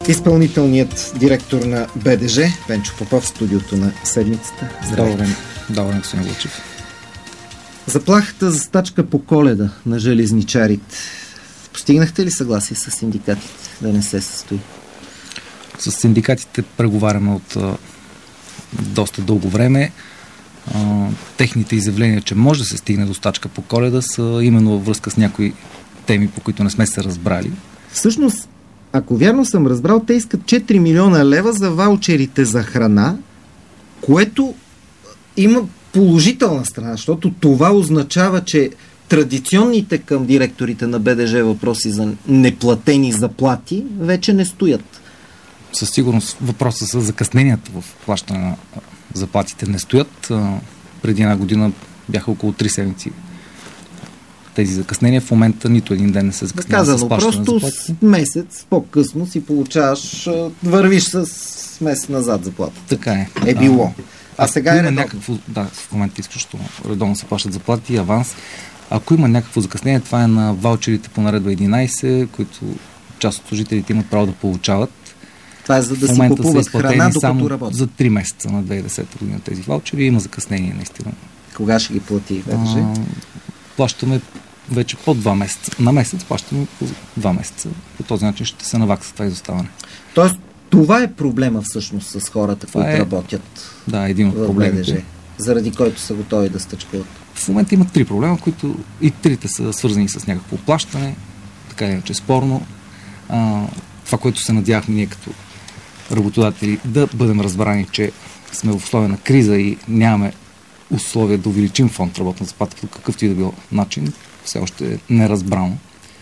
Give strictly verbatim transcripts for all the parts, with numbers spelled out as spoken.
Изпълнителният директор на БДЖ Пенчо Попов в студиото на седмицата. Здравей. Добър ден, господин Вълчев. Заплахата за стачка по Коледа на железничарите. Постигнахте ли съгласие с синдикатите да не се състои? С синдикатите преговаряме от а, доста дълго време. А, техните изявления, че може да се стигне до стачка по Коледа, са именно във връзка с някои теми, по които не сме се разбрали. Всъщност, ако вярно съм разбрал, те искат четири милиона лева за ваучерите за храна, което има положителна страна, защото това означава, че традиционните към директорите на БДЖ въпроси за неплатени заплати вече не стоят. Със сигурност въпроса с закъсненията в плащане на заплатите не стоят. Преди една година бяха около три седмици тези закъснения. В момента нито един ден не се закъснява с плащане на заплати. Просто месец по-късно си получаваш, вървиш с месец назад заплата. Така е. Е било. А, а сега е някакво, да, в момента изключително редовно се плащат заплати, аванс. Ако има някакво закъснение, това е на ваучерите по наредба единайсет, които част от служителите имат право да получават. Това е за да си купуват храна, докато работят. За три месеца на две хиляди и десета година тези ваучери. Има закъснение, наистина. Кога ще ги плати БДЖ? Плащаме вече по два месеца. На месец плащаме по два месеца. По този начин ще се навакса това изоставане. Тоест, това е проблема всъщност с хората, това които е, работят да, един от в проблемите. БДЖ, заради който са готови да стъчкуват. В момента има три проблема, които и трите са свързани с някакво плащане, така иначе спорно. А, това, което се надявахме ние като работодатели, да бъдем разбрани, че сме в условия на криза и нямаме условия да увеличим фонд работна заплата по какъвто и да било начин, все още е неразбрано.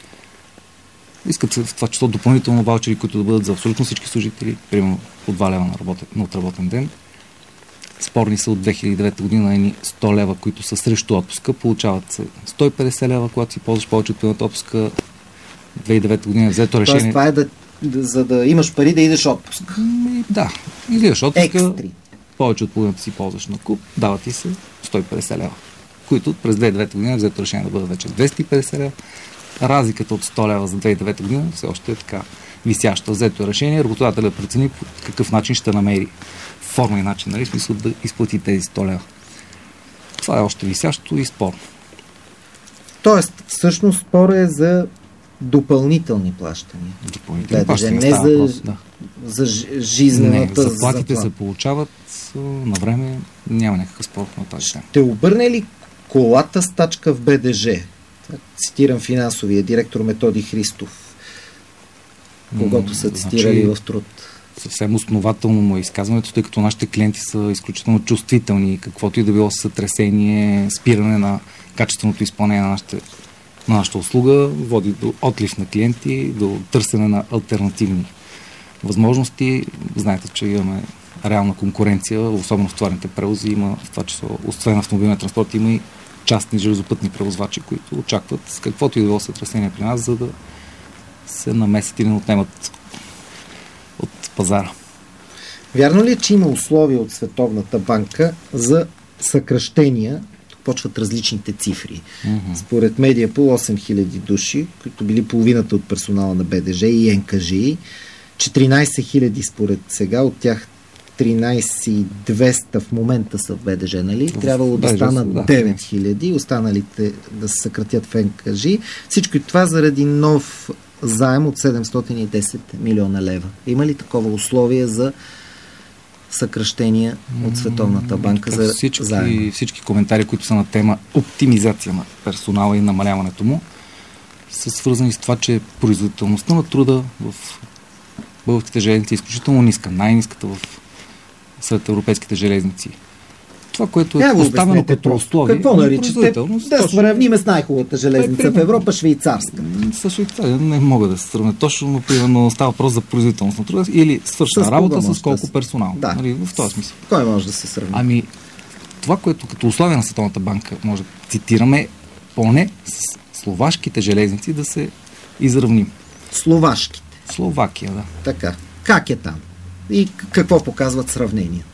Искат се в това число допълнително ваучери, които да бъдат за абсолютно всички служители, примерно по два лева на, работен, на отработен ден. Спорни са от две хиляди и девета година едни сто лева, които са срещу отпуска. Получават се сто и петдесет лева, когато си ползваш повече от пълната отпуска. две хиляди и девета година е взето решение. Тоест това е да, да, за да имаш пари да идеш отпуск. Да, идеш отпуска. Екстри. Повече от половината си ползваш на куп, дават ти се сто и петдесет лева, които през две хиляди и девета година е взето решение да бъдат вече двеста и петдесет лева. Разликата от сто лева за две хиляди и девета година все още е така висяща. Взето е решение, работодателят прецени по какъв начин ще намери форма и начин, нали, смисъл да изплати тези сто лева. Това е още висящо и спорно. Тоест, всъщност спор е за допълнителни плащания. Допълнителни да, плащания, не за, въпрос, да. за жизнената не, заплатите заплата. се получават на време, няма някакъв спор на тази тема. Ще обърне ли колата стачка в БДЖ? Цитирам финансовия директор Методи Христов, когото са цитирали значи, в Труд. Съвсем основателно му е изказването, тъй като нашите клиенти са изключително чувствителни. Каквото и да било сътресение, спиране на качественото изпълнение на, нашите, на нашата услуга, води до отлив на клиенти, до търсене на алтернативни възможности. Знаете, че имаме реална конкуренция, особено в товарните превози. Има в това число, освен автомобилния транспорт, има и частни железопътни превозвачи, които очакват с каквото и да било сътресение при нас, за да се намесят и не отнемат от пазара. Вярно ли е, че има условия от Световната банка за съкращения? Тук почват различните цифри. Mm-hmm. Според Медиапол осем хиляди души, които били половината от персонала на БДЖ и НКЖИ, четиринайсет хиляди според сега, от тях тринайсет хиляди и двеста в момента са в БДЖ, нали? Трябвало да станат да. девет хиляди, останалите да се съкратят в НКЖИ. Всичко това заради нов заем от седемстотин и десет милиона лева. Има ли такова условие за съкращения от Световната банка за всички, заем? Всички коментари, които са на тема оптимизация на персонала и намаляването му, са свързани с това, че производителността на труда в българските железници е изключително ниска. Най-ниската в сред европейските железници. Това, което е поставено като условие... Какво наричате? Да сравним с най-хубавата железница в Европа, швейцарска. С Швейцария не мога да се сравня точно, но примерно става въпрос за производителност на труда или свършена работа с колко персонал. Да. Нали, в този смисъл. Кой може да се сравни? Ами, това, което като условие на Световната банка може да цитираме, поне с словашките железници да се изравним. Словашките? Словакия, да. Така. Как е там? И какво показват сравненията?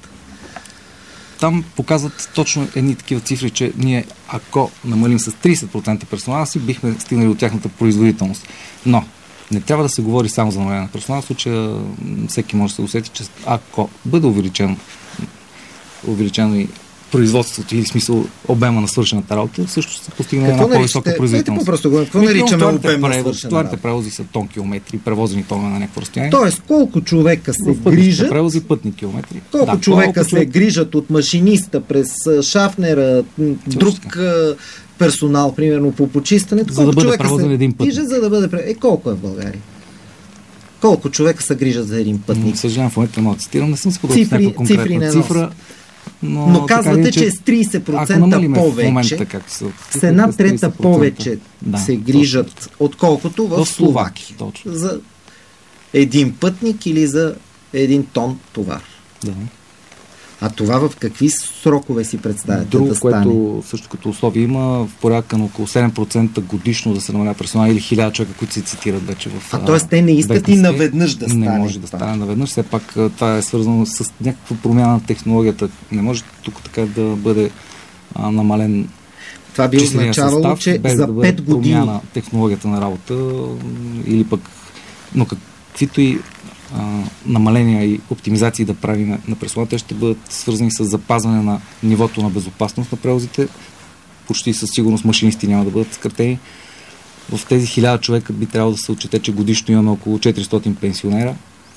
Там показват точно едни такива цифри, че ние, ако намалим с трийсет процента персонала си, бихме стигнали от тяхната производителност. Но Не трябва да се говори само за намаление на персонал. В случая всеки може да се усети, че ако бъде увеличен, увеличено и производството или смисъл обема на свършената работа, също ще се постигне една по-висока производителност. Какво наричаме обем на свършена работа? Товарните превози са тон километри, превозени тонове на някакво разстояние. Тоест, колко човека се в грижат, превози пътни километри. Колко да, човека колко се човек... грижат от машиниста през шафнера, друг персонал, примерно по почистването, за да бъде превозен един път. За да бъде превозен. Е, колко е в България? Колко човека се грижат за един пътник? Съжалявам, в момента мога да цитирам, не съм се подобрил с някаква конкретна цифра. Но, но казвате, че с трийсет процента повече, момента, са, с една трета повече да, се грижат, точно, отколкото в, в Словакия. За един пътник или за един тон товар. Да. А това в какви срокове си представяте Друго, да стане? което също като условие има в порядка на около седем процента годишно да се намаля персонал или хиляда човека, които се цитират вече в... А т.е. те не искат и наведнъж да стане. Не може да стане наведнъж. Все пак това е свързано с някаква промяна на технологията. Не може тук така да бъде а, намален. Това би означавало, състав, че за да пет години промяна технологията на работа или пък... Но каквито и а, намаления и оптимизации да прави на, на персонала, те ще бъдат свързани с запазване на нивото на безопасност на превозите. Почти със сигурност машинисти няма да бъдат скратени. В тези хиляда човека би трябвало да се отчете, че годишно имаме около четиристотин пенсионера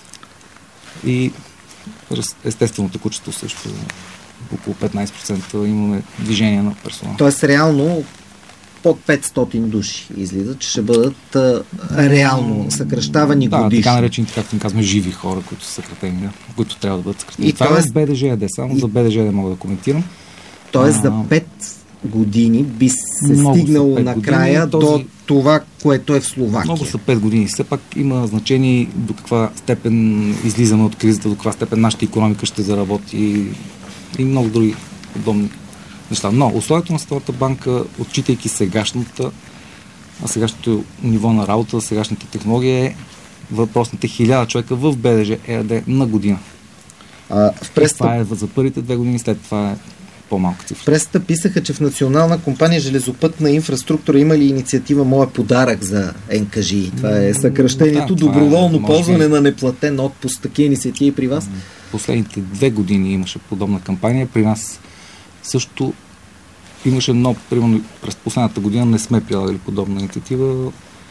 и естествено текучество също около петнайсет процента имаме движение на персонала. Тоест реално под петстотин души излиза, че ще бъдат а, реално съкръщавани да, годишно. Да, така наречените, както им казваме, живи хора, които са съкратени, да, които трябва да бъдат съкратени. И това тоест... е в БДЖ, само и... за БДЖ да мога да коментирам. Тоест а... за пет години би се много стигнало накрая години, този... до това, което е в Словакия. Много са пет години. Все пак има значение до каква степен излизаме от кризата, до каква степен нашата икономика ще заработи и много други подобни неща. Но условието на Световната банка, отчитайки сегашната, сегашното ниво на работа, сегашната технология е въпросните хиляда човека в БДЖ ЕАД на година. А, в преста... Това е за първите две години, след това е по-малка цифра. Пресата писаха, че в Национална компания железопътна инфраструктура има ли инициатива Моя подарък за ен ка жи? Това е съкръщението, да, доброволно е, ползване би... на неплатен отпуск. Такива инициативи при вас? Последните две години имаше подобна кампания. При нас също имаше, но примерно през последната година не сме прилагали подобна инициатива.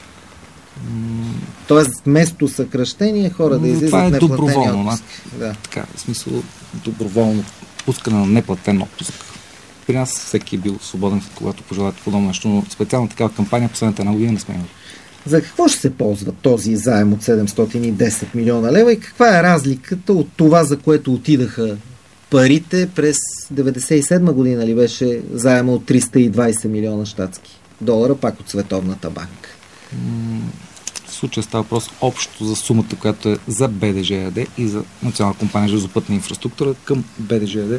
Тоест, вместо съкръщение, хора да излизат това е неплатени доброволно. отпуск. Да. Така, в смисъл доброволно пускане на неплатен отпуск. При нас всеки е бил свободен, когато пожелате подобно нещо, но специално такава кампания последната една година не сме имали. За какво ще се ползва този заем от седемстотин и десет милиона лева и каква е разликата от това, за което отидаха парите през деветдесет и седма година ли беше заема от триста и двайсет милиона щатски долара, пак от Световната банка? В случая става въпрос общо за сумата, която е за БДЖ ЕАД и за Национална компания железопътна инфраструктура към БДЖ ЕАД.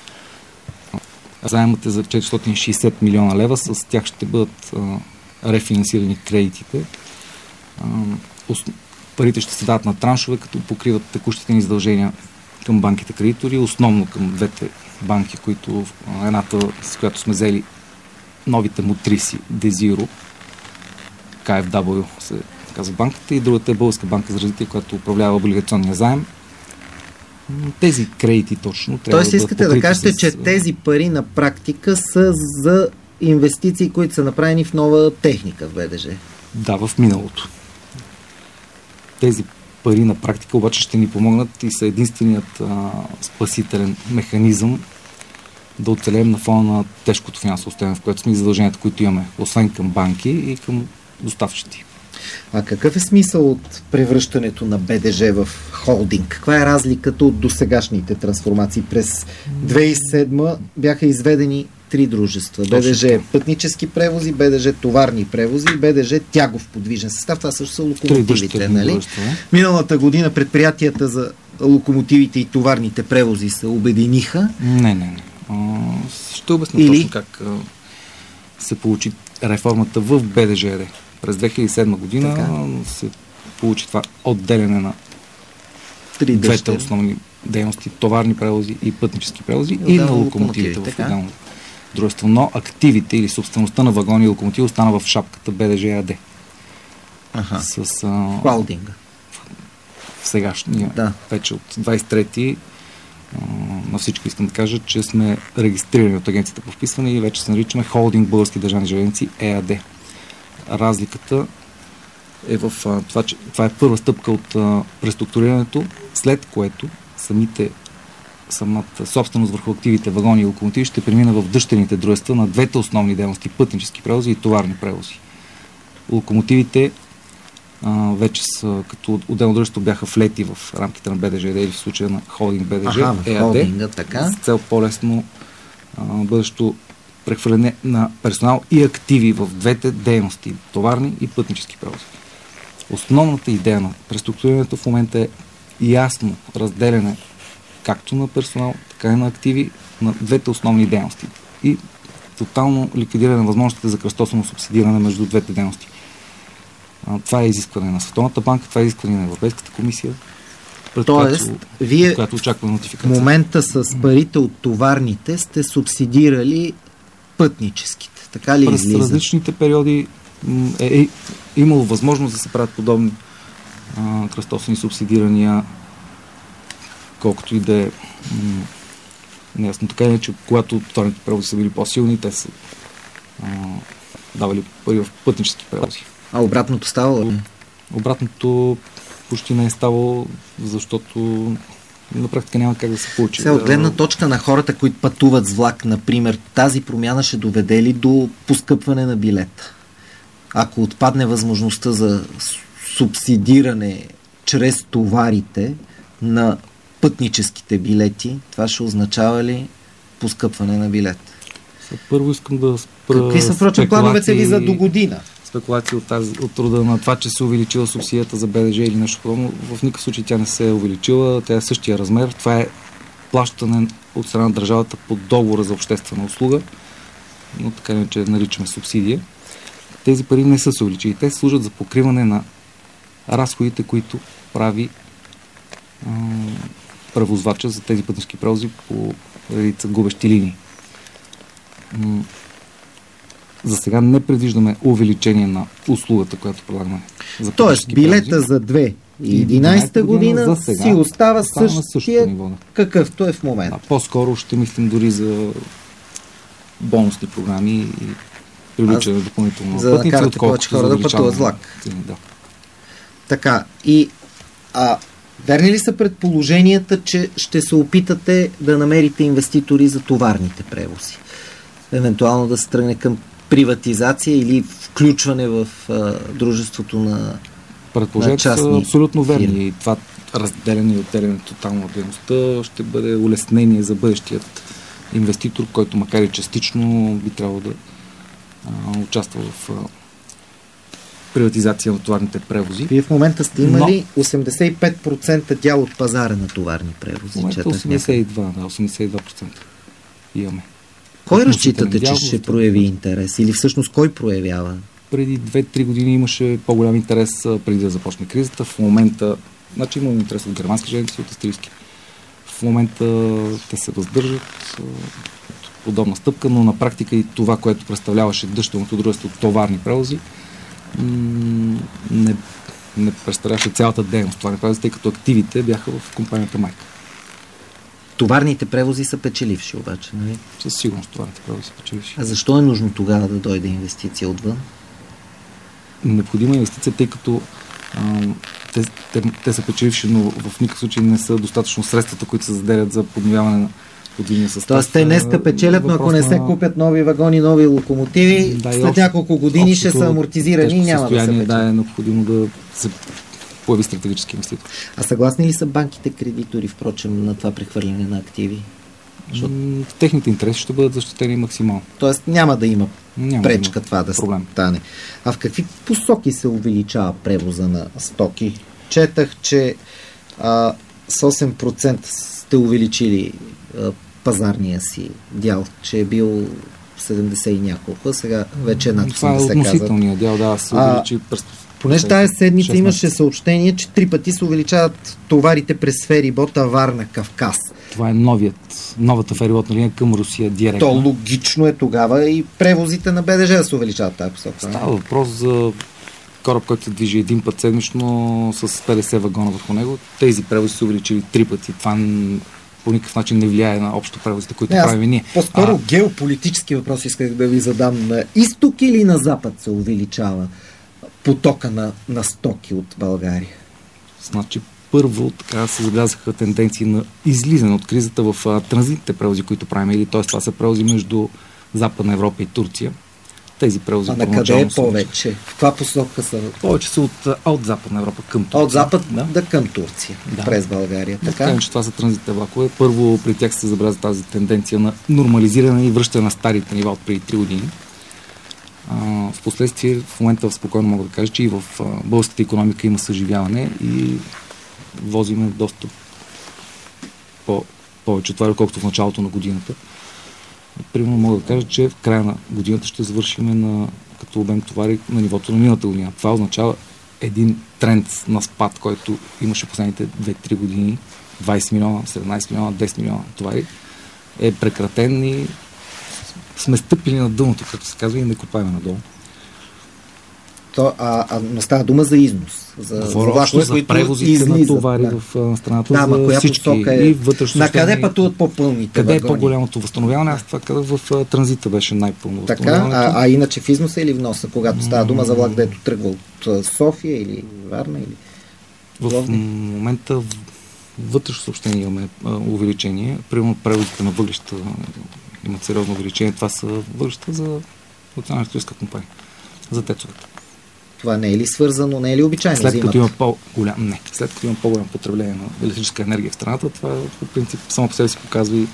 Заемът е за четиристотин и шейсет милиона лева, с тях ще бъдат а, рефинансирани кредитите. А, парите ще се дадат на траншове, като покриват текущите ни задължения към банките кредитори, основно към двете банки, които едната, с която сме взели новите мотриси, Дезиро, Ка Еф Дабъл Ю се казва банката, и другата е Българска банка за развитие, която управлява облигационния заем. Тези кредити точно трябва Тоест, да бъдат искате да кажете, с... че тези пари на практика са за инвестиции, които са направени в нова техника в БДЖ? Да, в миналото. Тези пари на практика обаче ще ни помогнат и са единственият а, спасителен механизъм да оцелеем на фона на тежкото финансово състояние, в което сме и задълженията, които имаме, освен към банки и към доставчици. А какъв е смисъл от превръщането на БДЖ в холдинг? Каква е разликата от досегашните трансформации? През две хиляди и седма бяха изведени три дружества. БДЖ пътнически превози, БДЖ товарни превози и БДЖ тягов подвижен състав. Това също са локомотивите. Нали? Миналата година предприятията за локомотивите и товарните превози се обединиха. Не, не, не. А, ще обясня Или... точно как а, се получи реформата в БДЖ. През две хиляди и седма година така се получи това отделяне на Три двете основни дейности, товарни превози и пътнически превози, и, и на локомотивите в отделно дружество. Но активите или собствеността на вагони и локомотиви остана в шапката БДЖ ЕАД. Аха. с а, холдинга. Сегашния, да. вече от двадесет и трети а, на всички искам да кажа, че сме регистрирани от агенцията по вписване и вече се наричаме Холдинг Български държавни железници ЕАД. Разликата е в а, това, че това е първа стъпка от а, преструктурирането, след което самите самата собственост върху активите, вагони и локомотиви ще премина в дъщерните дружества на двете основни дейности, пътнически превози и товарни превози. Локомотивите а, вече са, като отделно дружество, бяха влети в рамките на БДЖ или в случая на Холдинг БДЖ ЕАД, така. с цел по-лесно а, бъдещо прехвърляне на персонал и активи в двете дейности, товарни и пътнически превози. Основната идея на преструктурирането в момента е ясно разделяне както на персонал, така и на активи на двете основни дейности и тотално ликвидиране на възможностите за кръстосано субсидиране между двете дейности. А, това е изискване на Световната банка, това е изискване на Европейската комисия, пред Тоест, която, вие която очаква нотификация. В момента с парите от товарните сте субсидирали пътническите. Така ли През излиза? различните периоди е, е имало възможност да се правят подобни а, кръстосани субсидирания, колкото и да е м- неясно. Така е, че когато товарните превози са били по-силни, те са а, давали пари в пътнически превози. А обратното става ли? Обратното почти не е ставало, защото на практика няма как да се получи. Сега, от гледна точка на хората, които пътуват с влак, например, тази промяна ще доведе ли до поскъпване на билета? Ако отпадне възможността за субсидиране чрез товарите на пътническите билети, това ще означава ли поскъпване на билет? Първо искам да спра. Какви са, впрочем, плановете ви за до година? Спекулации от, тази, от рода на това, че се увеличила субсидията за БДЖ или нещо подобно. В никакъв случай тя не се е увеличила. Тя е същия размер. Това е плащане от страна на държавата по договора за обществена услуга, но така не че наричаме субсидия. Тези пари не са се увеличили. Те служат за покриване на разходите, които прави а, превозвача за тези пътнически превози по редица губещи линии. За сега не предвиждаме увеличение на услугата, която предлагаме. Тоест, билета превози за две хиляди и единадесета година сега си остава същия, ниво, да. Какъвто е в момента. А по-скоро ще мислим дори за бонусни програми и привличане а, допълнително за пътници, да карате повече хора да пътуват с влак. Да. Така, и а, верни ли са предположенията, че ще се опитате да намерите инвеститори за товарните превози? Евентуално да се тръгне към приватизация или включване в а, дружеството на, на частни са абсолютно верни. фирми. И това разделяне и отделяне тотално от дейността ще бъде улеснение за бъдещият инвеститор, който макар и частично би трябвало да а, участва в а, приватизация на товарните превози. Вие в момента сте имали Но... осемдесет и пет процента дял от пазара на товарни превози. В момента осемдесет и два, да, осемдесет и два процента имаме. Кой разчитате, че ще прояви интерес? Или всъщност кой проявява? Преди две-три години имаше по-голям интерес преди да започне кризата. В момента, значи имаме интерес от германски железници, от австрийски. В момента те се въздържат от подобна стъпка, но на практика и това, което представляваше дъщерното дружество от товарни превози, не, не представляваше цялата дейност товарни превози, тъй като активите бяха в компанията майка. Товарните превози са печеливши обаче, нали? Със сигурност товарните превози са печеливши. А защо е нужно тогава да дойде инвестиция отвън? Необходима инвестиция, тъй като а, те, те, те са печеливши, но в никакъв случай не са достатъчно средствата, които се заделят за подновяване на подвижния състав. Тоест те днеска печелят, но ако не се купят нови вагони, нови локомотиви, да, след няколко години ще са амортизирани и няма да се печелят. Да, е необходимо да се появи стратегически инвеститор. А съгласни ли са банките кредитори, впрочем, на това прехвърляне на активи? Защото... Техните интереси ще бъдат защитени максимално. Тоест няма да има няма пречка да има това да проблем. стане. А в какви посоки се увеличава превоза на стоки? Четах, че а, с осем процента сте увеличили а, пазарния си дял, че е бил седемдесет и няколко, сега вече е над осемдесет. Това е относителният дял, да, се увеличи през... Понеже тази седмица имаше съобщение, че три пъти се увеличават товарите през ферибота Варна-Кавказ. Това е новият, новата фериботна линия към Русия директно. То логично е тогава и превозите на БДЖ да се увеличават тази посока. Става въпрос за кораб, който се движи един път седмично с петдесет вагона върху него, тези превози се увеличили три пъти. Това по никакъв начин не влияе на общо превозите, които не, правим ние. По-скоро а... геополитически въпрос исках да ви задам. На изток или на запад се увеличава потока на, на стоки от България? Значи, първо така се забелязаха тенденции на излизане от кризата в а, транзитните превози, които правим. Или т.е. това са превози между Западна Европа и Турция. Тези превози. А на къде е повече? В каква посока са? Повече са от, от Западна Европа към Турция. От Запад да, да към Турция, да. През България. Така? Така, че това са транзитните влакове. Първо при тях се забеляза тази тенденция на нормализиране и връщане на старите нива от преди три години. А, впоследствие, в момента спокойно мога да кажа, че и в а, българската икономика има съживяване и возиме доста по, повече товари, колкото в началото на годината. Примерно мога да кажа, че в края на годината ще завършим на, като обем товари на нивото на миналата година. Това означава един тренд на спад, който имаше последните две-три години, двайсет милиона, седемнайсет милиона, десет милиона товари, е прекратен и сме стъпили на дъното, като се казва, и не копаем надолу. То, а, а, но става дума за износ. За, за влакове, за превозите излизат, на товари да. В страната, да, за коя всички. Е... И вътрешно. На къде пътуват по-пълните Къде вагони? Е по-голямото възстановяване? Аз това казах, в транзита беше най-пълно възстановяването. Така, а, а иначе в износа или вноса, когато става дума за влак, дето тръгва от София или Варна? Или... В Ловни? момента вътрешно съобщение имаме а, увеличение. Примерно превозите на въглища имат сериозно увеличение. Това са въглища за национална историческа компания. За тецовете. Това не е ли свързано, не е ли обичайно? След като има по-голям, не, след като има по-голям потребление на електрическа енергия в страната, това по принцип само по себе си показва и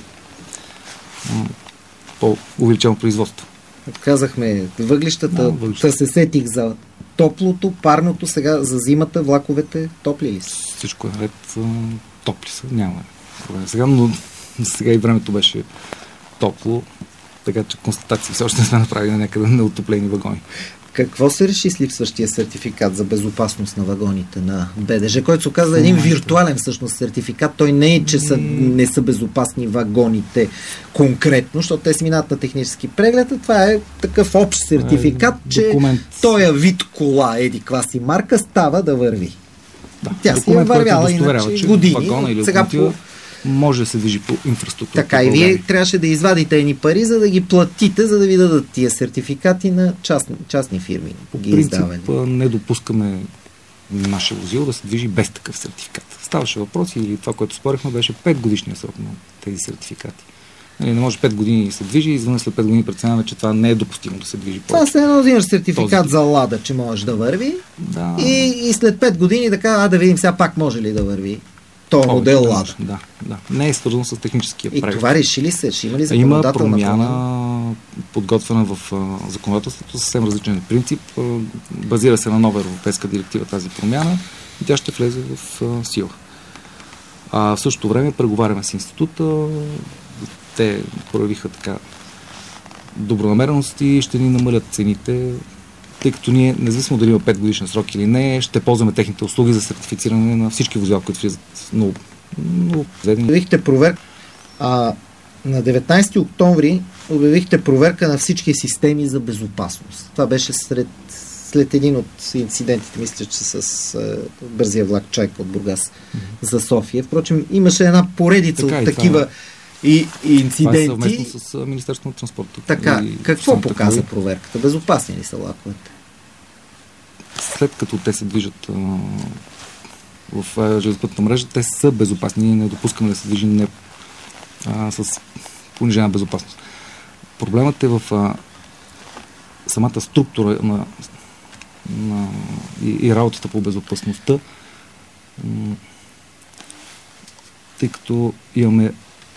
м- по-увеличено производство. Казахме въглищата, да, въглищата. Се сетих за топлото, парното, сега за зимата влаковете топли ли са? Всичко е ред, топли са, няма проблем сега, но сега и времето беше топло, така че констатации все още не сме направили на някъде неотоплени вагони. Какво се реши с липсващия сертификат за безопасност на вагоните на БДЖ, който се оказа един виртуален всъщност сертификат? Той не е, че са, не са безопасни вагоните конкретно, защото те си минат на технически преглед, а това е такъв общ сертификат, е, че този вид кола, еди класи марка, става да върви. Да, тя си е вървяла иначе години. Сега по... може да се движи по инфраструктура. Така и вие трябваше да извадите едни пари, за да ги платите, за да ви дадат тия сертификати на частни, частни фирми. По принцип не допускаме наше возило да се движи без такъв сертификат. Ставаше въпрос или това, което спорихме, беше пет годишния срок на тези сертификати. Не може пет години да се движи и извън след пет години преценяваме, че това не е допустимо да се движи повече. Това се едно взимаш сертификат този... за Лада, че можеш да върви да. И, и след пет години така, а да видим сега пак може ли да върви. То модел да, Лада. Да, да. Не е свързано с техническия преглед. И това реши ли се? Ще има ли законодателна Има промяна, промяна, подготвена в а, законодателството, съвсем различен принцип. А, базира се на нова европейска директива тази промяна и тя ще влезе в а, сила. А в същото време преговаряме с института. Те проявиха така добронамереност и ще ни намалят цените, тъй като ние, независимо дали има пет годишен срок или не, ще ползваме техните услуги за сертифициране на всички возила, които влизат много. много обявихте проверка. А, на деветнайсети октомври обявихте проверка на всички системи за безопасност. Това беше сред, след един от инцидентите, мисля, че с е, бързия влак Чайка от Бургас mm-hmm. за София. Впрочем, имаше една поредица така от такива това... И, и инциденти. Това е съвместно с Министерството на транспорта. Така, какво показа проверката? Безопасни ли са влаковете? След като те се движат а, в а, железопътната мрежа, те са безопасни. Ние не допускаме да се движим не, а, с понижена безопасност. Проблемът е в а, самата структура на, на, и, и работата по безопасността, м- тъй като имаме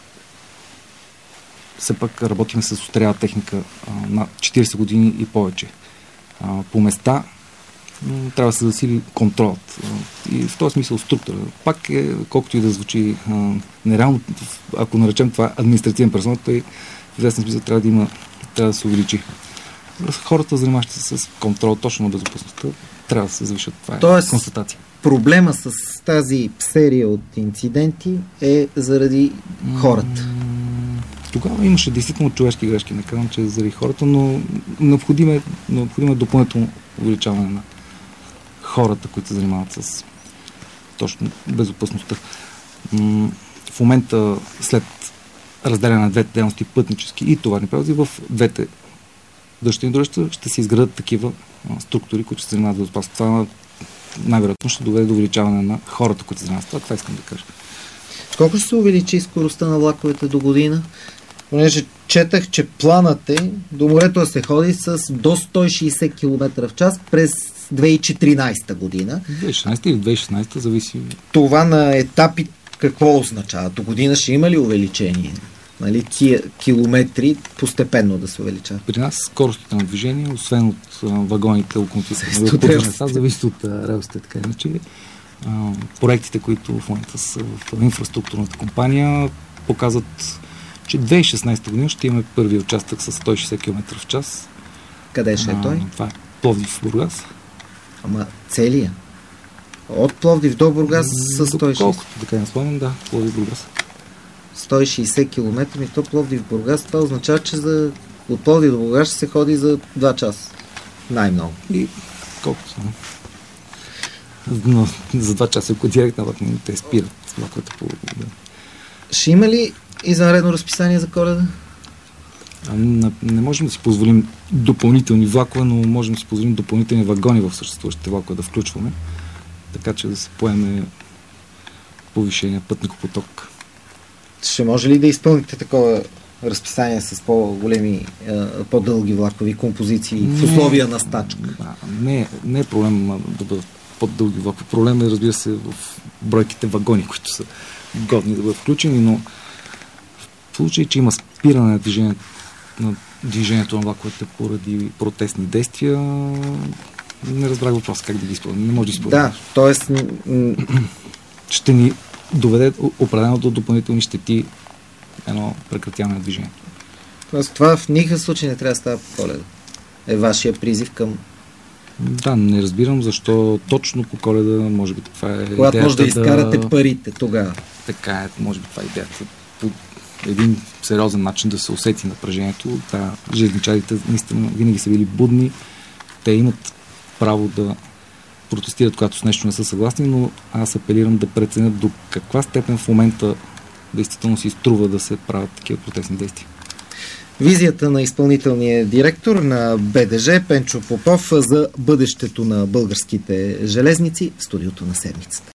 все пак работим с устаряла техника а, на четирийсет години и повече. А, по места м, трябва да се засили контролът. А, и в този смисъл структура. Пак е, колкото и да звучи а, нереално, ако наречем това административен персонал, той в известен смисъл трябва да има, трябва да се увеличи. Хората, занимаващи се с контрол точно на безопасността, трябва да се завишат. Това е Тоест, констатация. Проблема с тази серия от инциденти е заради хората. Тогава имаше действително човешки грешки, не казвам, че е заради хората, но необходимо е, необходимо е допълнително увеличаване на хората, които се занимават с точно безопасността. В момента, след разделяне на двете дейности, пътнически и товарни превози, в двете дъщерни дружества ще се изградат такива а, структури, които ще се занимават с безопасност. Това най-вероятно ще доведе до увеличаване на хората, които се занимават с това. Това искам да кажа. Колко ще се увеличи скоростта на влаковете до година? Понеже четах, че планът е до морето да се ходи с до сто и шейсет километра в час през две хиляди и четиринадесета година. две хиляди и шестнадесета или две хиляди и шестнадесета, зависи. Това на етапи какво означава? До година ще има ли увеличение? Нали, тия километри постепенно да се увеличават? При нас скоростите на движение, освен от а, вагоните, локомотивите, зависи от а, релсите, така иначе. А, проектите, които в момента са в инфраструктурната компания, показват, че две хиляди и шестнадесета година ще имаме първи участък с сто и шейсет километра в час. Къде ще е той? А, това е Пловдив, Бургас. Ама целия? От Пловдив до Бургас с сто и шейсет? Колкото, така не спомням, да, Пловдив, Бургас. сто и шейсет километра, и то Пловдив, Бургас, това означава, че за... от Пловдив до Бургас ще се ходи за два часа. Най-много. И колкото са. Но за два часа, ако директно влак не те спират влаковете по... Да. Ще има ли извънредно разписание за Коледа? А, не, не можем да си позволим допълнителни влакове, но можем да си позволим допълнителни вагони в съществуващите влакове да включваме, така че да се поеме повишение пътникопоток. Ще може ли да изпълните такова разписание с по-големи, по-дълги влакови композиции не, в условия на стачка? Не, не е проблем да бъдат по-дълги влакови. Проблем е, разбира се, в бройките вагони, които са годни да бъдат включени, но в случай, че има спиране на движението на, движението на влаковете поради протестни действия, не разбрах въпрос как да ги изпълним. Не може да изпълним. Да, т.е. ще ни доведе определено до допълнителни щети едно прекратяване на движението. Тоест, това в никакъв случай не трябва да става по Коледа. Е вашия призив към... Да, не разбирам защо точно по Коледа, може би това е когато идеята може да изкарате да... парите тогава. Така е, може би това е идеята. По един сериозен начин да се усети напрежението. Да, железничарите наистина винаги са били будни. Те имат право да протестират, когато с нещо не са съгласни, но аз апелирам да преценят до каква степен в момента действително си струва да се правят такива протестни действия. Визията на изпълнителния директор на БДЖ Пенчо Попов за бъдещето на българските железници в студиото на седмицата.